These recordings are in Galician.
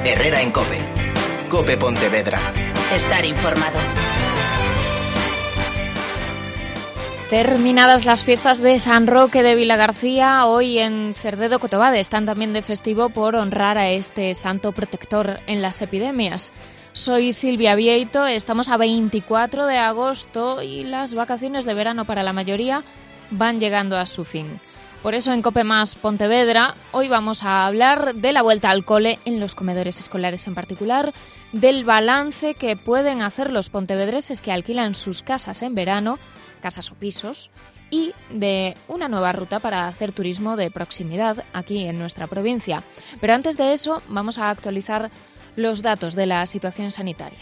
Herrera en COPE. COPE Pontevedra. Estar informado. Terminadas las fiestas de San Roque de Vilagarcía, hoy en Cerdedo Cotobade están también de festivo por honrar a este santo protector en las epidemias. Soy Silvia Vieito, estamos a 24 de agosto y las vacaciones de verano para la mayoría van llegando a su fin. Por eso en COPE Más Pontevedra hoy vamos a hablar de la vuelta al cole en los comedores escolares en particular, del balance que pueden hacer los pontevedreses que alquilan sus casas en verano, casas o pisos, y de una nueva ruta para hacer turismo de proximidad aquí en nuestra provincia. Pero antes de eso vamos a actualizar los datos de la situación sanitaria.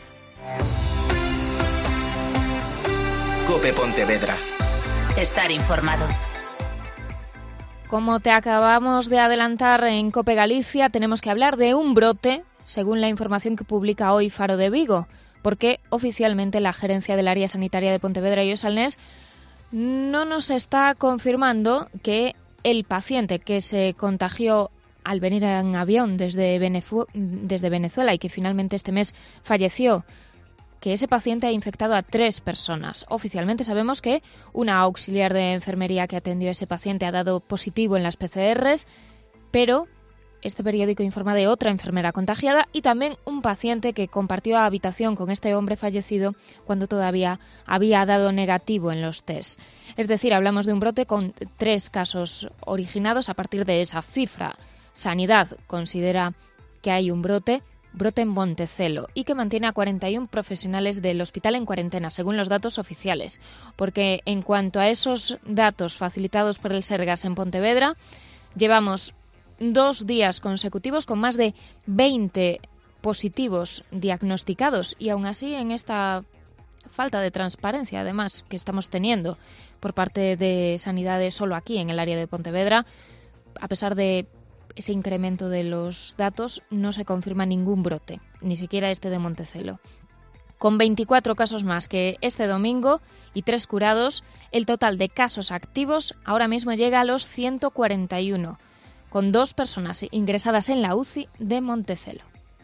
COPE Pontevedra. Estar informado. Como te acabamos de adelantar en COPE Galicia, tenemos que hablar de un brote, según la información que publica hoy Faro de Vigo, porque oficialmente la gerencia del área sanitaria de Pontevedra y Osalnés no nos está confirmando que el paciente que se contagió al venir en avión desde Venezuela y que finalmente este mes falleció, que ese paciente ha infectado a 3 personas. Oficialmente sabemos que una auxiliar de enfermería que atendió a ese paciente ha dado positivo en las PCRs, pero este periódico informa de otra enfermera contagiada y también un paciente que compartió habitación con este hombre fallecido cuando todavía había dado negativo en los test. Es decir, hablamos de un brote con 3 casos originados a partir de esa cifra. Sanidad considera que hay un brote en Montecelo y que mantiene a 41 profesionales del hospital en cuarentena, según los datos oficiales. Porque en cuanto a esos datos facilitados por el Sergas en Pontevedra, llevamos 2 días consecutivos con más de 20 positivos diagnosticados y aún así en esta falta de transparencia, además, que estamos teniendo por parte de Sanidades solo aquí en el área de Pontevedra, a pesar de ese incremento de los datos, no se confirma ningún brote, ni siquiera este de Montecelo. Con 24 casos más que este domingo y 3 curados, el total de casos activos ahora mismo llega a los 141, con 2 personas ingresadas en la UCI de Montecelo.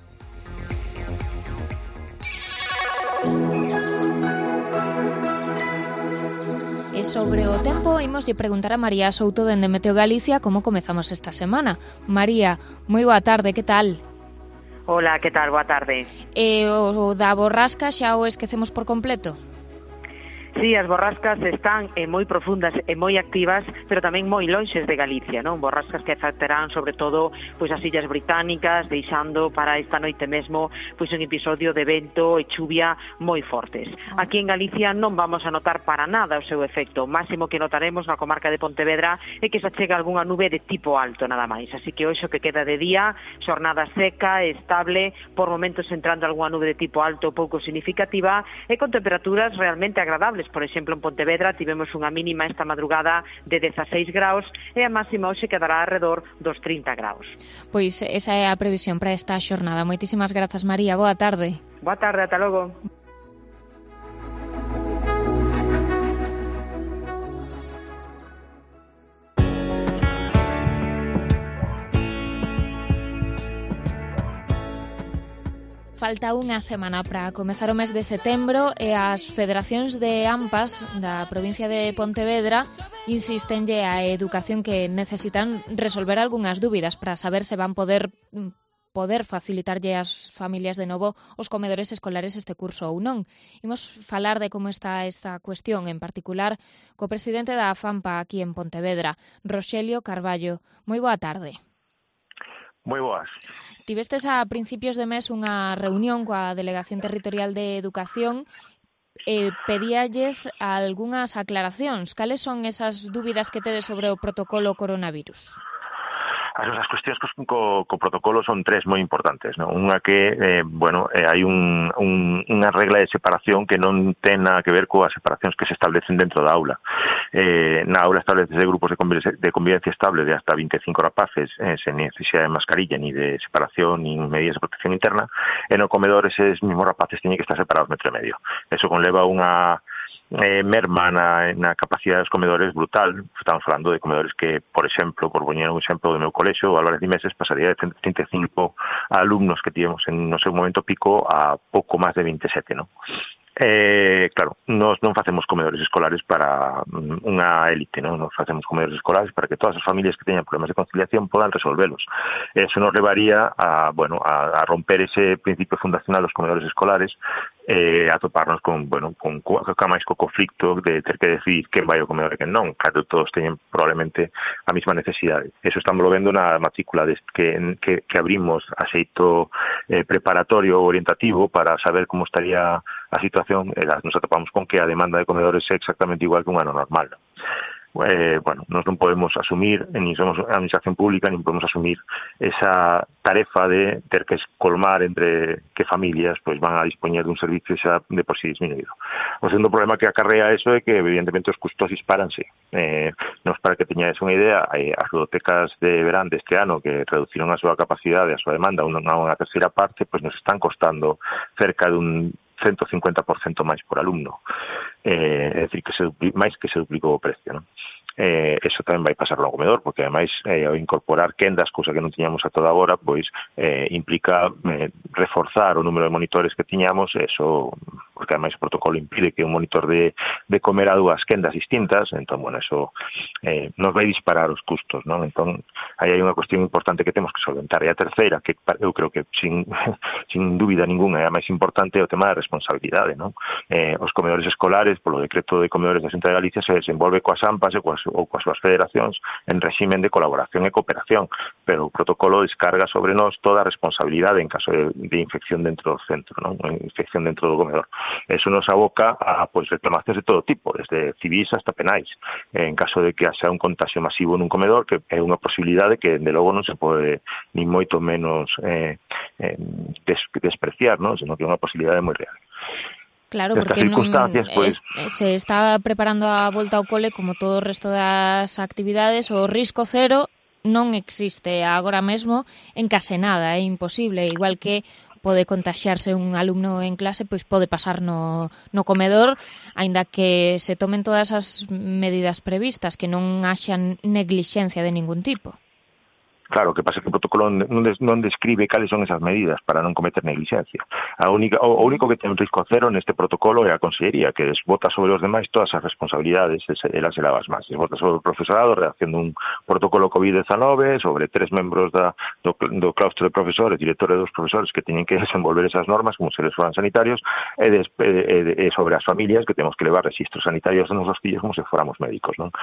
E sobre o tempo, imos lle preguntar a María Souto dende Meteo Galicia como comezamos esta semana. María, moi boa tarde, que tal? Hola, que tal? Boa tarde. O da borrasca xa o esquecemos por completo? Sí, as borrascas están moi profundas e moi activas, pero tamén moi lonxes de Galicia, non? Borrascas que afectarán sobre todo pois as illas británicas, deixando para esta noite mesmo pois un episodio de vento e chuvia moi fortes. Aquí en Galicia non vamos a notar para nada o seu efecto. O máximo que notaremos na comarca de Pontevedra é que se achega algunha nube de tipo alto nada máis. Así que hoxe o que queda de día, xornada seca, estable, por momentos entrando algunha nube de tipo alto pouco significativa e con temperaturas realmente agradables. Por exemplo, en Pontevedra tivemos unha mínima esta madrugada de 16 graus e a máxima hoxe quedará alrededor dos 30 graus. Pois esa é a previsión para esta xornada. Moitísimas grazas, María. Boa tarde. Boa tarde, ata logo. Falta unha semana para comezar o mes de setembro e as federacións de AMPAs da provincia de Pontevedra insístenlle á educación que necesitan resolver algunhas dúbidas para saber se van poder facilitarlle ás familias de novo os comedores escolares este curso ou non. Imos falar de como está esta cuestión, en particular co presidente da FAMPA aquí en Pontevedra, Roxelio Carballo. Moi boa tarde. Moi boas. Tivestes a principios de mes unha reunión coa Delegación Territorial de Educación e pedíalles algunhas aclaracións. Cales son esas dúbidas que tedes sobre o protocolo coronavirus? As cuestións co protocolo son 3 moi importantes, non? Unha que, hai unha regla de separación que non ten nada que ver coas separacións que se establecen dentro da aula. Na aula establecese grupos de convivencia estable de hasta 25 rapaces, sen necesidade de mascarilla, ni de separación, ni medidas de protección interna, e no comedor eses mismos rapaces teñen que estar separados 1,5 metros. Eso conleva unha merma na capacidade dos comedores brutal. Estamos falando de comedores que, por exemplo, por poñer un exemplo do meu colexo, o Álvarez de Meses, pasaría de 35 alumnos que tivemos no seu momento pico a pouco máis de 27, non? Claro, nós non facemos comedores escolares para unha élite, non? Nos facemos comedores escolares para que todas as familias que teñan problemas de conciliación podan resolvelos. Eso nos levaría a romper ese principio fundacional dos comedores escolares, a toparnos con máis co conflicto de ter que decidir quen vai ao comedor e quen non, cando todos teñen probablemente a mesma necesidade. Eso estamos vendo na matrícula que abrimos a xeito preparatorio ou orientativo para saber como estaría a situación. Nos atopamos con que a demanda de comedores é exactamente igual que un ano normal. Nós non podemos asumir, nin somos a administración pública, nin podemos asumir esa tarefa de ter que colmar entre que familias pois van a dispoñer dun servicio xa de por sí disminuído. O segundo problema que acarrea eso é que evidentemente os custos dispáranse. Nos, para que teñades unha idea, as ludotecas de verán deste ano que reduciron a súa capacidade, a súa demanda unha terceira parte, pois nos están costando cerca dun 150% máis por alumno. É dicir, máis que se duplicou o precio, non? Eso tamén vai pasar no comedor, porque ademais ao incorporar quendas, cousa que non tiñamos a toda agora, pois implica reforzar o número de monitores que tiñamos, eso, porque ademais o protocolo impide que un monitor de comer a dúas quendas distintas, entón, eso nos vai disparar os custos, non? Entón, aí hai unha cuestión importante que temos que solventar. E a terceira, que eu creo que sin dúbida ninguna é a máis importante, é o tema da responsabilidade, non? Os comedores escolares, polo decreto de comedores da Xunta de Galicia, se desenvolve coas AMPAs ou coas súas federacións en réximen de colaboración e cooperación, pero o protocolo descarga sobre nós toda a responsabilidade en caso de infección dentro do centro, non? Infección dentro do comedor. Eso nos aboca a reclamacións de todo tipo, desde civis hasta penais, en caso de que haxa un contagio masivo nun comedor, que é unha posibilidade que, de logo, non se pode nin moito menos despreciar, non? Sino que é unha posibilidade moi real. Claro, porque se está preparando a volta ao cole como todo o resto das actividades, o risco cero non existe agora mesmo en case nada, é imposible, igual que pode contaxiarse un alumno en clase, pois pode pasar no comedor, aínda que se tomen todas as medidas previstas, que non haxan neglixencia de ningún tipo. Claro, o que pasa é que o protocolo non describe cales son esas medidas para non cometer negligencia. O único que ten un risco cero neste protocolo é a Consellería, que desbota sobre os demais todas as responsabilidades, elas e lavas máis. Desbota sobre o profesorado, redacción dun protocolo COVID-19, sobre 3 membros do claustro de profesores, directores dos profesores que teñen que desenvolver esas normas como se les foran sanitarios, e sobre as familias que temos que levar registros sanitarios dos nosos fillos como se fóramos médicos, non?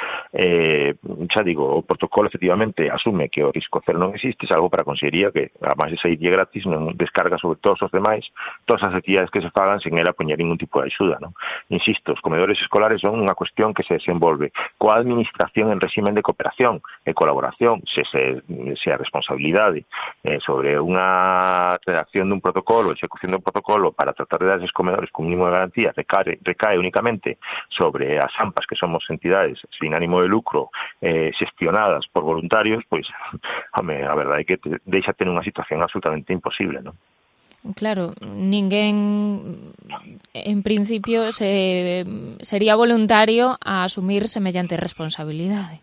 Xa digo, o protocolo efectivamente asume que o risco cero non existe, salvo para a Consellería que, además de saírlle gratis, non descarga sobre todos os demais todas as actividades que se fagan sen ela poñer ningún tipo de axuda, non? Insisto, os comedores escolares son unha cuestión que se desenvolve coa administración en réximen de cooperación e colaboración, se a responsabilidade sobre unha redacción dun protocolo, execución dun protocolo para tratar de dar esos comedores con mínimo de garantía recae únicamente sobre as AMPAs, que somos entidades sin ánimo de lucro xestionadas por voluntarios, pois a verdade é que deixa ter unha situación absolutamente imposible, non? Claro, ninguén en principio sería voluntario a asumir semellante responsabilidade.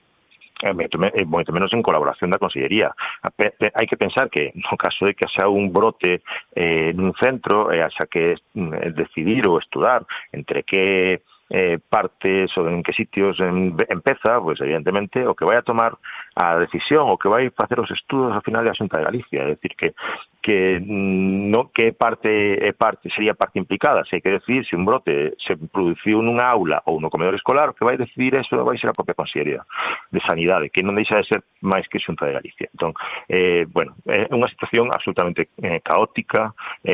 Moito menos en colaboración da Consellería. Hai que pensar que no caso de que haxa un brote nun centro, haxa que decidir ou estudar entre que partes ou en que sitios empeza, pois evidentemente o que vai a tomar a decisión, o que vai facer os estudos ao final é a Xunta de Galicia, é dicir que non que parte sería parte implicada, se hai que decidir se un brote se produciu nunha aula ou no comedor escolar, o que vai decidir eso vai ser a propia Consellería de Sanidade, que non deixa de ser máis que Xunta de Galicia. Entón, é unha situación absolutamente caótica,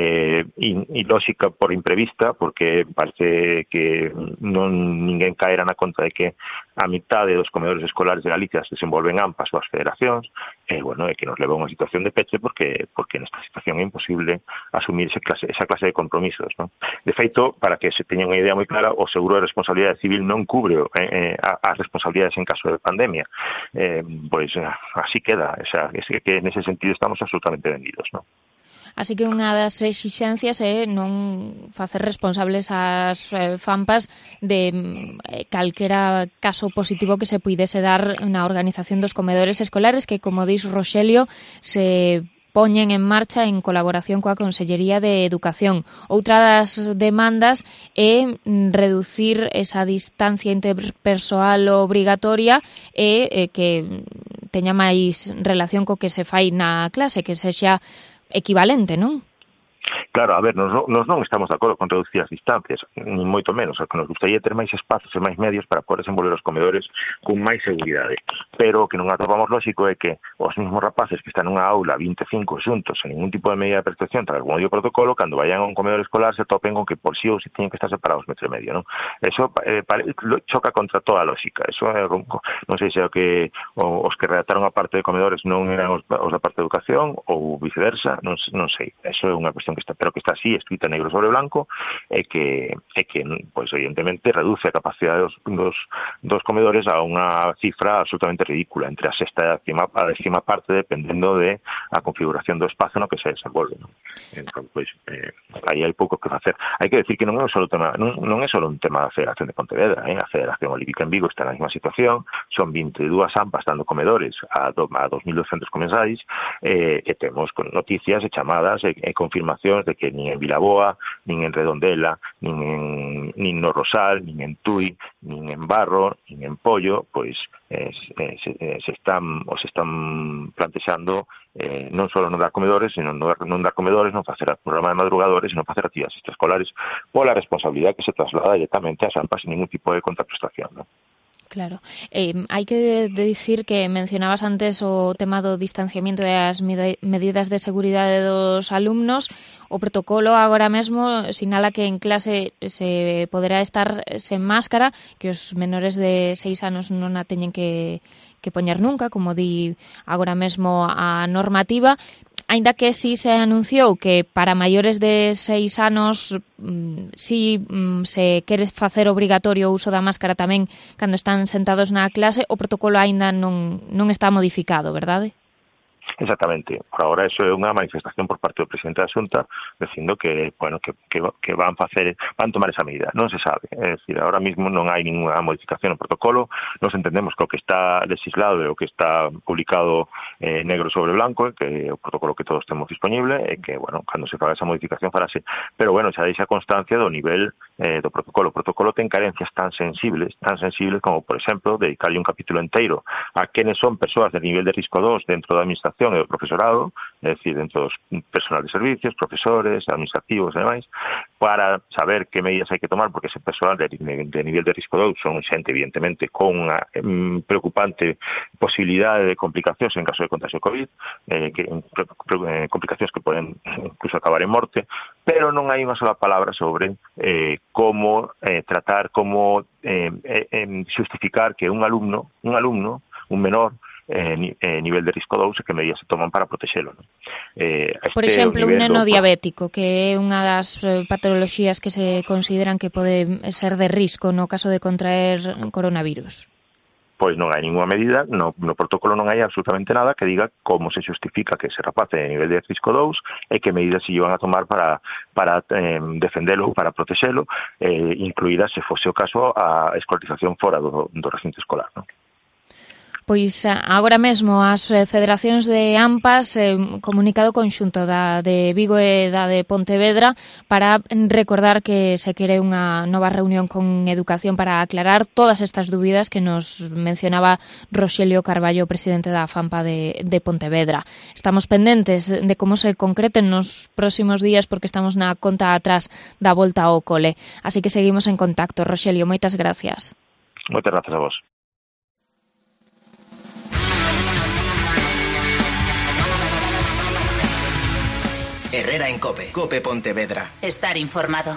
ilóxica por imprevista, porque parece que ninguén caera na conta de que a mitade dos comedores escolares de Galicia se desenvolven AMPAs ou as federacións, é que nos leva a unha situación de peche porque nesta situación é imposible asumir esa clase de compromisos, non? De feito, para que se teña unha idea moi clara, o seguro de responsabilidade civil non cubre as responsabilidades en caso de pandemia. Así queda, que nese sentido estamos absolutamente vendidos, non? Así que unha das exixencias é non facer responsables as FAMPAs de calquera caso positivo que se puidese dar na organización dos comedores escolares que, como dis Roxelio, se poñen en marcha en colaboración coa Consellería de Educación. Outra das demandas é reducir esa distancia interpersoal obrigatoria e que teña máis relación co que se fai na clase, que sexa equivalente, non? Claro, a ver, nos non estamos de acordo con reducir as distancias, ni moito menos, o que nos gustaría ter máis espazos e máis medios para poder desenvolver os comedores con máis seguridade. Pero o que non atopamos lógico é que os mesmos rapaces que están nunha aula 25 xuntos, sen ningún tipo de medida de protección tras algún protocolo, cando vayan a un comedor escolar se topen con que por sí ou si teñen que estar separados metro e medio, non? Eso choca contra toda a lógica. Eso non sei se é o que os que redactaron a parte de comedores non eran os da parte de educación ou viceversa, non sei. Eso é unha cuestión que está, pero que está así, escrita negro sobre blanco, e que pois evidentemente reduce a capacidade dos comedores a unha cifra absolutamente ridícula, entre a sexta e a décima parte, dependendo de a configuración do espazo no que se desenvolve, non? Entón, pois, aí hai pouco que facer. Hai que decir que non é só un tema da Federación de Pontevedra, A Federación Olímpica en Vigo está na mesma situación, son 22 AMPAs dando comedores a 2.200 comensais, e temos noticias e chamadas e confirmacións de que nin en Vilaboa, nin en Redondela, nin no Rosal, nin en Tui, nin en Barro, nin en Pollo, pois se están plantexando non só non dar comedores, sino non dar comedores, non facer programa de madrugadores, sino facer actividades extraescolares pola responsabilidade que se traslada directamente ás AMPAs sin ningún tipo de contraprestación, non? Claro. Hai que dicir que mencionabas antes o tema do distanciamento e as medidas de seguridade dos alumnos. O protocolo agora mesmo sinala que en clase se poderá estar sen máscara, que os menores de 6 anos non a teñen que poñer nunca, como di agora mesmo a normativa. Aínda que si se anunciou que para maiores de 6 anos se quere facer obrigatorio o uso da máscara tamén cando están sentados na clase, o protocolo aínda non está modificado, verdade? Exactamente. Por agora eso é unha manifestación por parte do presidente da Xunta dicindo que, bueno, que van tomar esa medida. Non se sabe. É dicir, ahora mismo non hai ninguna modificación no protocolo. Nos entendemos que o que está legislado e o que está publicado negro sobre blanco, que é o protocolo que todos temos disponible, e que, bueno, cando se faga esa modificación farase. Pero, bueno, xa deixa constancia do nivel do protocolo. O protocolo ten carencias tan sensibles como, por exemplo, dedicarle un capítulo inteiro a quenes son persoas de nivel de risco 2 dentro da administración e do profesorado, é dicir, dentro dos personal de servicios, profesores, administrativos e demais, para saber que medidas hai que tomar, porque ese personal de nivel de risco 2 son xente, evidentemente, con unha preocupante posibilidade de complicacións en caso de contagio de COVID, complicacións que poden incluso acabar en morte, pero non hai unha sola palabra sobre como tratar, como justificar que un menor, nivel de risco 2 e que medidas se toman para protexelo, non? Por exemplo, un neno diabético, que é unha das patoloxías que se consideran que pode ser de risco no caso de contraer coronavirus. Pois non hai ninguna medida, no protocolo non hai absolutamente nada que diga como se justifica que ese rapaz é de nivel de risco 2 e que medidas se llevan a tomar para defendelo, para protexelo, incluída, se fose o caso, a escolarización fora do recinto escolar, non? Pois agora mesmo as federacións de AMPAs, comunicado conxunto da de Vigo e da de Pontevedra, para recordar que se quere unha nova reunión con Educación para aclarar todas estas dúbidas que nos mencionaba Roxelio Carballo, presidente da FAMPA de Pontevedra. Estamos pendentes de como se concreten nos próximos días porque estamos na conta atrás da volta ao cole. Así que seguimos en contacto. Roxelio, moitas gracias. Moitas gracias a vos. Herrera en COPE. COPE Pontevedra. Estar informado.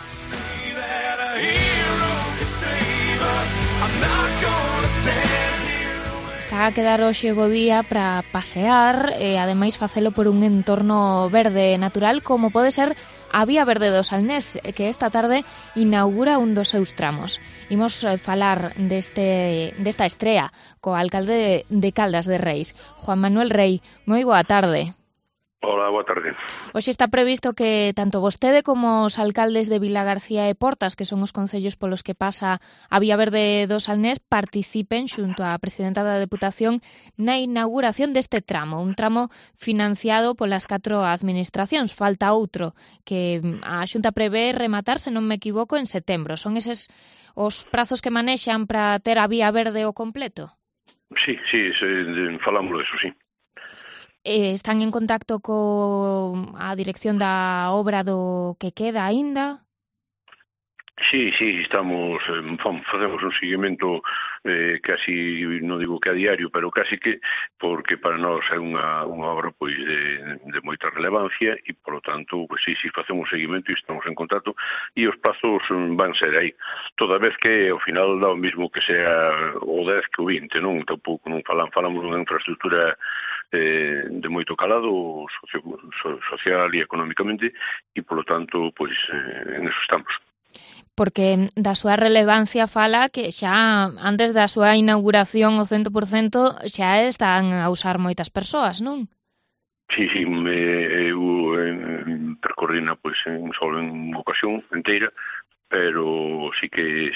Está a quedar hoxe bo día para pasear e ademais facelo por un entorno verde natural como pode ser a Vía Verde do Salnés, que esta tarde inaugura un dos seus tramos. Imos falar desta estrea co alcalde de Caldas de Reis, Juan Manuel Rei. Moi boa tarde. Hola, boa tarde. Hoxe está previsto que tanto vostede como os alcaldes de Vilagarcía e Portas, que son os concellos polos que pasa a Vía Verde do Salnés, participen xunto á presidenta da Deputación na inauguración deste tramo, un tramo financiado polas 4 administracións. Falta outro que a Xunta prevé rematar, se non me equivoco, en setembro. Son eses os prazos que manexan para ter a Vía Verde o completo? Sí, falamos disso, sí. Están en contacto a dirección da obra do que queda aínda? Sí, estamos, facemos un seguimento casi, non digo que a diario, pero casi que, porque para nós é unha obra pois de moita relevancia e, polo tanto, pois sí, facemos seguimento e estamos en contacto e os prazos van ser aí. Toda vez que, ao final, dá o mismo que sea o 10 que o 20, non? Tampouco non falamos dunha infraestructura de moito calado social e económicamente e, polo tanto, pois en eso estamos. Porque da súa relevancia fala que xa antes da súa inauguración o 100% xa están a usar moitas persoas, non? Sí, eu percorrina pois en ocasión inteira, pero sí que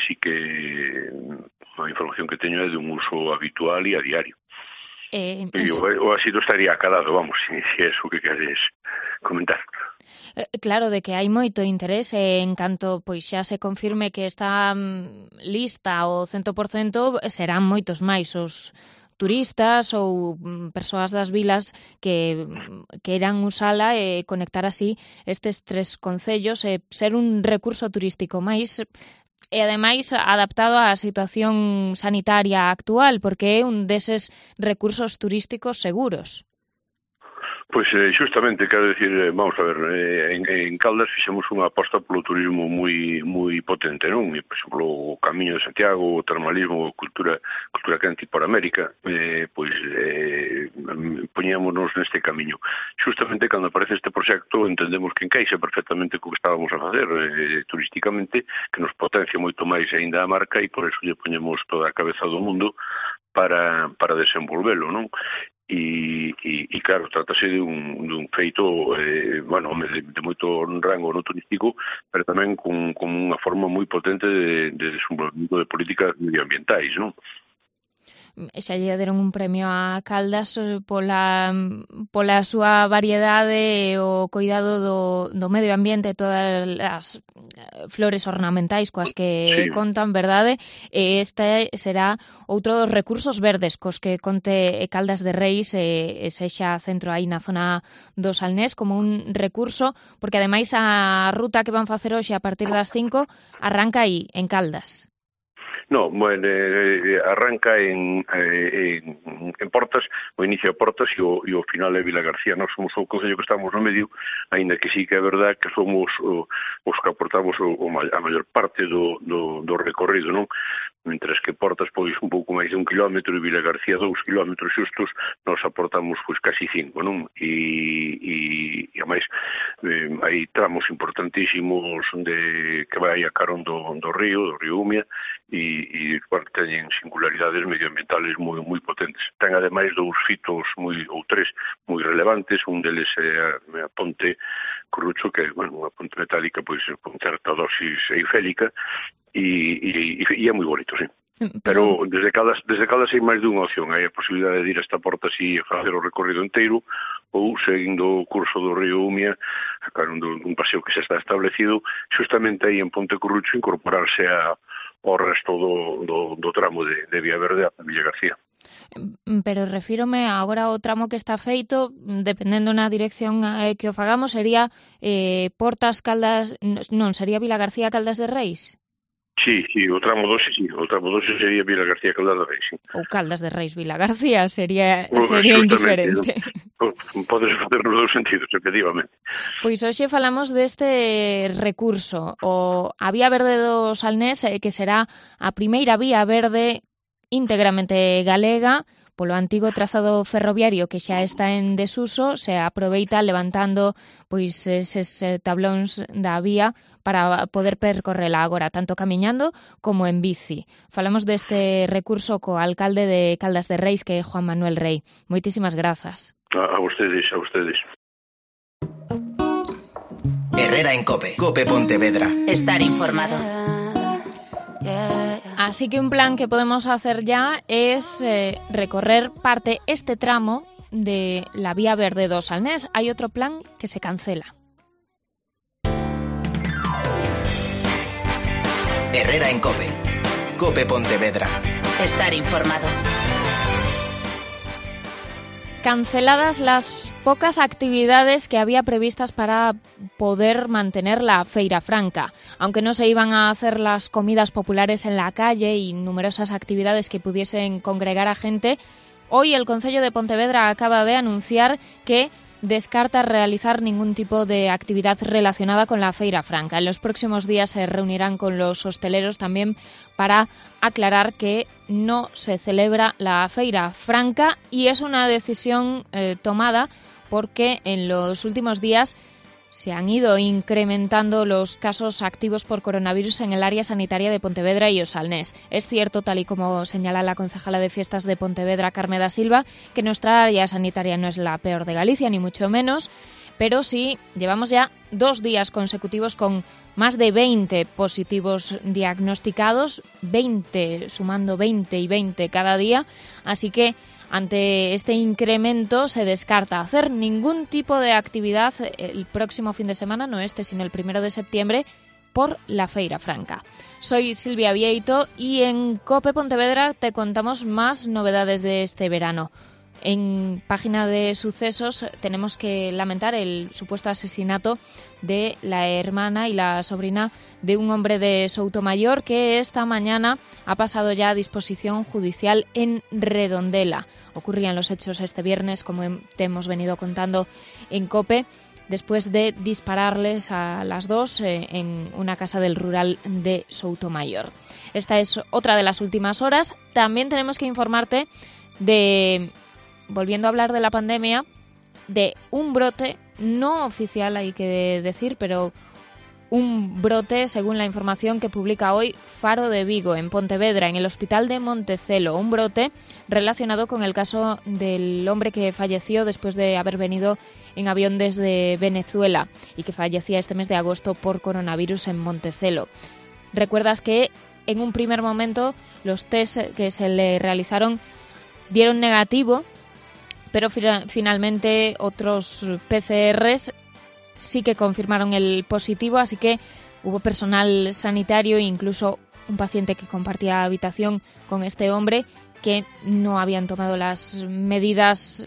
a información que teño é de un uso habitual e a diario. O asilo estaría calado, vamos, se é eso que queres comentar. Claro, de que hai moito interese en canto pois xa se confirme que está lista o 100%, serán moitos máis os turistas ou persoas das vilas que queiran usala e conectar así estes 3 concellos e ser un recurso turístico máis e ademais adaptado á situación sanitaria actual, porque é un deses recursos turísticos seguros. Pois xustamente, quero dicir, vamos a ver, en Caldas fixemos unha aposta polo turismo moi potente, non? Por exemplo, o Camiño de Santiago, o termalismo, cultura quente por América, pois poñémonos neste camiño. Xustamente, cando aparece este proxecto, entendemos que encaixa perfectamente co que estábamos a facer turísticamente, que nos potencia moito máis aínda a marca e por eso lle poñemos toda a cabeza do mundo para desenvolvelo, non? E claro, trátase de un feito de moito rango no turístico, pero tamén con unha forma moi potente de desenvolvemento de políticas medioambientais, non? Xa lle deron un premio a Caldas pola súa variedade e o cuidado do medio ambiente, todas as flores ornamentais coas que contan, verdade? E este será outro dos recursos verdes cos que conte Caldas de Reis e sexa centro aí na zona do Salnés como un recurso, porque ademais a ruta que van facer hoxe a partir das 5 arranca aí, en Caldas. No, arranca en Portas, o inicio de Portas e o final é Vilagarcía. Nós somos o concello que estamos no medio, aínda que sí que é verdad que somos os que aportamos a maior parte do recorrido, non? Mentres que Portas pois un pouco máis de 1 kilómetro e Vilagarcía 2 kilómetros xustos, nos aportamos pois casi 5, non? E a máis hai tramos importantísimos que vai a carón do río Umia e teñen singularidades medioambientales moi potentes. Ten ademais 2 fitos ou 3 moi relevantes, un deles é a ponte Corrucho, que é unha ponte metálica pois con certa dosis eifélica e é moi bonito, sí. Pero desde Caldas hai máis dunha opción. Hai a posibilidade de ir a esta porta así e facer o recorrido inteiro ou seguindo o curso do río Umia, sacar un paseo que xa está establecido, xustamente aí en Ponte Corrucho incorporarse ao resto do tramo de Vía Verde a Vilagarcía. Pero refírome agora ao tramo que está feito, dependendo na dirección que o fagamos, sería Portas, Caldas, non, sería Vilagarcía, Caldas de Reis? Sí, o tramo 12, sí. O tramo 12 sería Vilagarcía, Caldas de Reis, sí. Ou Caldas de Reis, Vilagarcía, sería indiferente. Podes facer nos 2 sentidos, efectivamente. Pois hoxe falamos deste recurso, a Vía Verde do Salnés, que será a primeira vía verde íntegramente galega, polo antigo trazado ferroviario que xa está en desuso, se aproveita levantando pois eses tablóns da vía para poder percorrela agora, tanto camiñando como en bici. Falamos deste recurso co alcalde de Caldas de Reis, que é Juan Manuel Rei. Moitísimas grazas. A ustedes. Herrera en COPE. COPE Pontevedra. Estar informado. Así que un plan que podemos hacer ya es recorrer este tramo de la Vía Verde do Salnés. Hay otro plan que se cancela. Herrera en COPE. COPE Pontevedra. Estar informado. Canceladas las pocas actividades que había previstas para poder mantener la Feira Franca. Aunque no se iban a hacer las comidas populares en la calle y numerosas actividades que pudiesen congregar a gente, hoy el Concello de Pontevedra acaba de anunciar que descarta realizar ningún tipo de actividad relacionada con la Feira Franca. En los próximos días se reunirán con los hosteleros también para aclarar que no se celebra la Feira Franca, y es una decisión tomada porque en los últimos días se han ido incrementando los casos activos por coronavirus en el área sanitaria de Pontevedra y O Salnés. Es cierto, tal y como señala la concejala de Fiestas de Pontevedra, Carme da Silva, que nuestra área sanitaria no es la peor de Galicia, ni mucho menos, pero sí llevamos ya 2 días consecutivos con más de 20 positivos diagnosticados, 20, sumando 20 y 20 cada día, así que ante este incremento se descarta hacer ningún tipo de actividad el próximo fin de semana, no sino el 1 de septiembre, por la Feira Franca. Soy Silvia Vieito y en COPE Pontevedra te contamos más novedades de este verano. En página de sucesos tenemos que lamentar el supuesto asesinato de la hermana y la sobrina de un hombre de Soutomayor que esta mañana ha pasado ya a disposición judicial en Redondela. Ocurrían los hechos este viernes, como te hemos venido contando en COPE, después de dispararles a las dos en una casa del rural de Soutomayor. Esta es otra de las últimas horas. También tenemos que informarte de, volviendo a hablar de la pandemia, de un brote no oficial, hay que decir, pero un brote, según la información que publica hoy Faro de Vigo, en Pontevedra, en el hospital de Montecelo. Un brote relacionado con el caso del hombre que falleció después de haber venido en avión desde Venezuela y que fallecía este mes de agosto por coronavirus en Montecelo. Recuerdas que en un primer momento los test que se le realizaron dieron negativo, pero finalmente otros PCRs sí que confirmaron el positivo, así que hubo personal sanitario e incluso un paciente que compartía habitación con este hombre que no habían tomado las medidas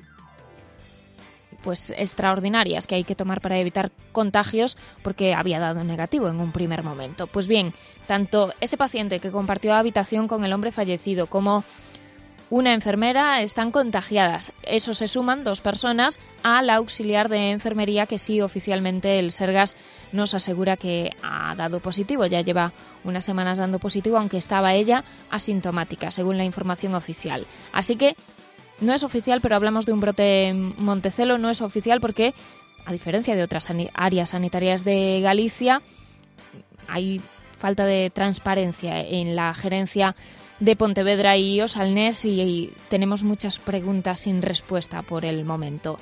extraordinarias que hay que tomar para evitar contagios porque había dado negativo en un primer momento. Pues bien, tanto ese paciente que compartió habitación con el hombre fallecido como una enfermera están contagiadas. Eso se suman 2 personas a la auxiliar de enfermería que sí oficialmente el Sergas nos asegura que ha dado positivo. Ya lleva unas semanas dando positivo, aunque estaba ella asintomática, según la información oficial. Así que no es oficial, pero hablamos de un brote en Montecelo. No es oficial porque, a diferencia de otras áreas sanitarias de Galicia, hay falta de transparencia en la gerencia de Pontevedra y O Salnés y tenemos muchas preguntas sin respuesta por el momento.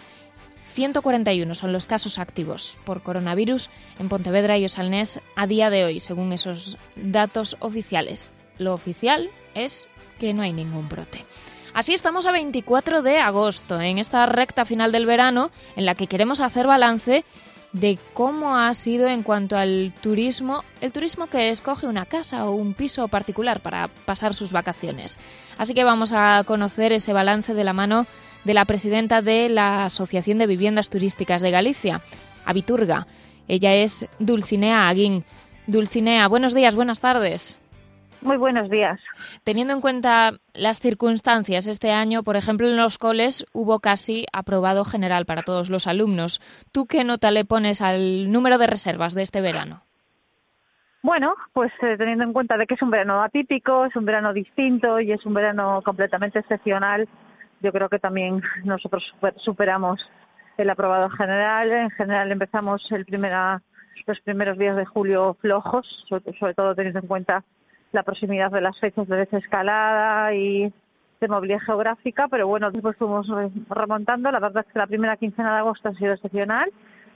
141 son los casos activos por coronavirus en Pontevedra y O Salnés a día de hoy, según esos datos oficiales. Lo oficial es que no hay ningún brote. Así estamos a 24 de agosto, en esta recta final del verano, en la que queremos hacer balance de cómo ha sido en cuanto al turismo, el turismo que escoge una casa o un piso particular para pasar sus vacaciones. Así que vamos a conocer ese balance de la mano de la presidenta de la Asociación de Viviendas Turísticas de Galicia, Abiturga. Ella es Dulcinea Aguín. Dulcinea, buenos días, buenas tardes. Muy buenos días. Teniendo en cuenta las circunstancias, este año, por ejemplo, en los coles hubo casi aprobado general para todos los alumnos. ¿Tú qué nota le pones al número de reservas de este verano? Bueno, pues teniendo en cuenta de que es un verano atípico, es un verano distinto y es un verano completamente excepcional, yo creo que también nosotros superamos el aprobado general. En general empezamos los primeros días de julio flojos, sobre todo teniendo en cuenta la proximidad de las fechas de desescalada y de movilidad geográfica, pero bueno, después fuimos remontando. La verdad es que la primera quincena de agosto ha sido excepcional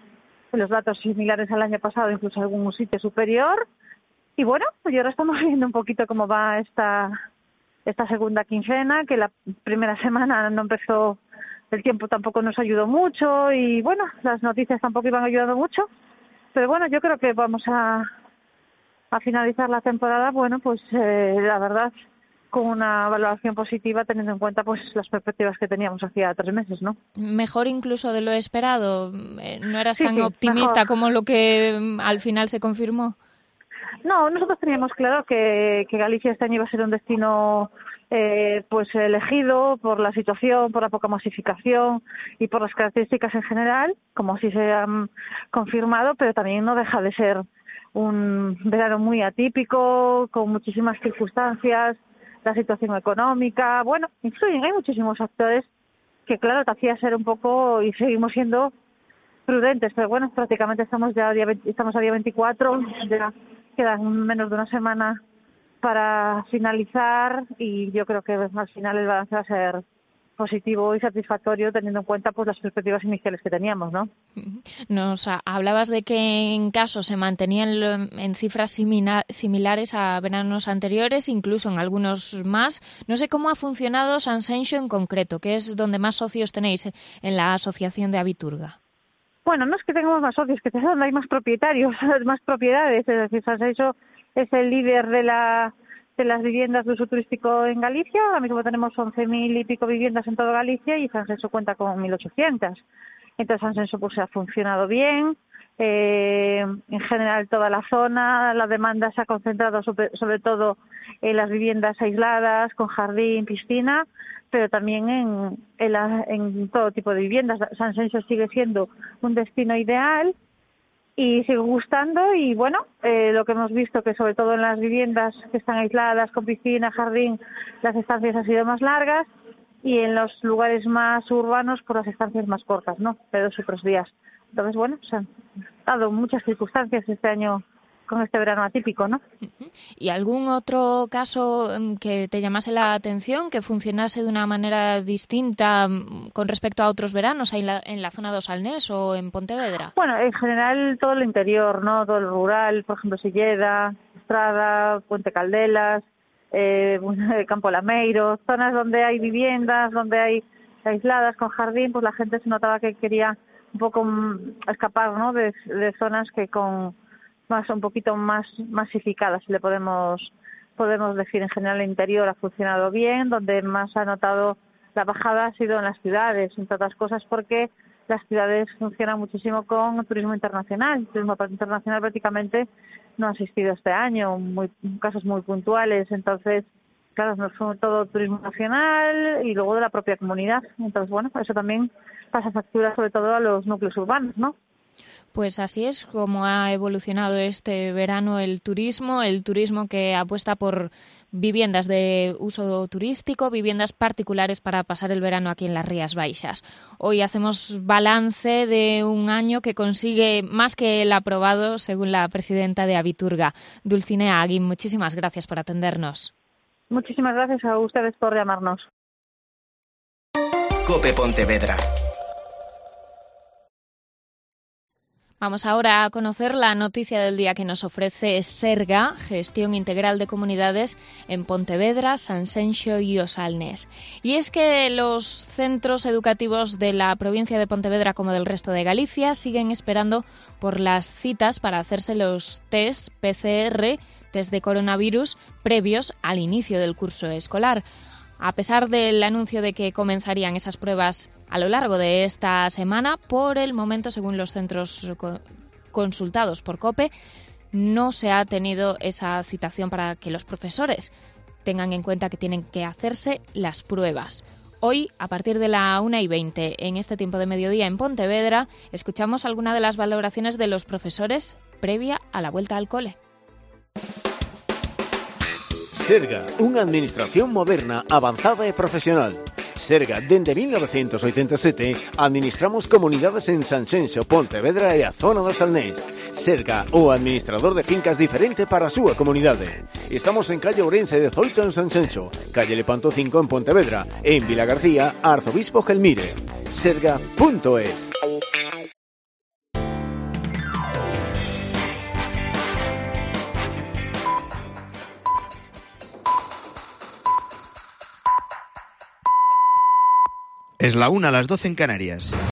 los datos similares al año pasado, incluso algún sitio superior. Y bueno, pues ahora estamos viendo un poquito cómo va esta segunda quincena, que la primera semana no empezó, el tiempo tampoco nos ayudó mucho y bueno, las noticias tampoco iban ayudando mucho. Pero bueno, yo creo que vamos a finalizar la temporada, bueno, pues la verdad, con una valoración positiva, teniendo en cuenta pues las perspectivas que teníamos hacía 3 meses, ¿no? Mejor incluso de lo esperado. ¿No eras tan Sí, optimista mejor. como lo que al final se confirmó? No, nosotros teníamos claro que Galicia este año iba a ser un destino pues elegido por la situación, por la poca masificación y por las características en general, como así se han confirmado, pero también no deja de ser un verano muy atípico, con muchísimas circunstancias, la situación económica, bueno, influyen, hay muchísimos factores que claro te hacía ser un poco, y seguimos siendo prudentes, pero bueno, prácticamente estamos a día 24, ya quedan menos de una semana para finalizar y yo creo que al final el balance va a ser positivo y satisfactorio teniendo en cuenta pues las perspectivas iniciales que teníamos, ¿no? Nos hablabas de que en caso se mantenían en cifras similares a veranos anteriores, incluso en algunos más. No sé cómo ha funcionado Sanxenxo en concreto, que es donde más socios tenéis en la asociación de Abiturga. Bueno, no es que tengamos más socios, que es donde hay más propietarios, más propiedades. Es decir, Sanxenxo es el líder de las viviendas de uso turístico en Galicia. Ahora mismo tenemos 11.000 y pico viviendas en toda Galicia y Sanxenxo cuenta con 1.800. Entonces Sanxenxo pues ha funcionado bien. En general toda la zona, la demanda se ha concentrado sobre todo en las viviendas aisladas, con jardín, piscina, pero también en todo tipo de viviendas. Sanxenxo sigue siendo un destino ideal y sigue gustando y bueno, lo que hemos visto que sobre todo en las viviendas que están aisladas, con piscina, jardín, las estancias han sido más largas y en los lugares más urbanos por las estancias más cortas, ¿no? De 2 o 3 días. Entonces, bueno, se han dado muchas circunstancias este año con este verano atípico, ¿no? ¿Y algún otro caso que te llamase la atención, que funcionase de una manera distinta con respecto a otros veranos en la zona de Osalnés o en Pontevedra? Bueno, en general todo lo interior, ¿no? Todo lo rural, por ejemplo, Silleda, Estrada, Puente Caldelas, Campo Lameiro, zonas donde hay viviendas, donde hay aisladas con jardín, pues la gente se notaba que quería un poco escapar, ¿no? De zonas que un poquito más masificadas, le podemos decir. En general el interior ha funcionado bien, donde más ha notado la bajada ha sido en las ciudades, entre otras cosas porque las ciudades funcionan muchísimo con turismo internacional. El turismo internacional prácticamente no ha asistido este año, casos muy puntuales, entonces claro, no son todo turismo nacional y luego de la propia comunidad. Entonces bueno, eso también pasa factura sobre todo a los núcleos urbanos, ¿no? Pues así es como ha evolucionado este verano el turismo que apuesta por viviendas de uso turístico, viviendas particulares para pasar el verano aquí en las Rías Baixas. Hoy hacemos balance de un año que consigue más que el aprobado, según la presidenta de Abiturga, Dulcinea Aguín. Muchísimas gracias por atendernos. Muchísimas gracias a ustedes por llamarnos. COPE Pontevedra. Vamos ahora a conocer la noticia del día que nos ofrece Serga, Gestión Integral de Comunidades en Pontevedra, Sanxenxo y Osalnés. Y es que los centros educativos de la provincia de Pontevedra, como del resto de Galicia, siguen esperando por las citas para hacerse los test PCR, test de coronavirus, previos al inicio del curso escolar. A pesar del anuncio de que comenzarían esas pruebas a lo largo de esta semana, por el momento, según los centros consultados por COPE, no se ha tenido esa citación para que los profesores tengan en cuenta que tienen que hacerse las pruebas. Hoy, a partir de la 1:20, en este tiempo de mediodía en Pontevedra, escuchamos alguna de las valoraciones de los profesores previa a la vuelta al cole. Serga, unha administración moderna, avanzada e profesional. Serga, dende 1987, administramos comunidades en Sanxenxo, Pontevedra e a zona do Salnés. Serga, o administrador de fincas diferente para a súa comunidade. Estamos en calle Ourense 18 en Sanxenxo, calle Lepanto 5 en Pontevedra e en Vilagarcía, Arzobispo Gelmire. Serga.es. Es la 1, a las 12 en Canarias.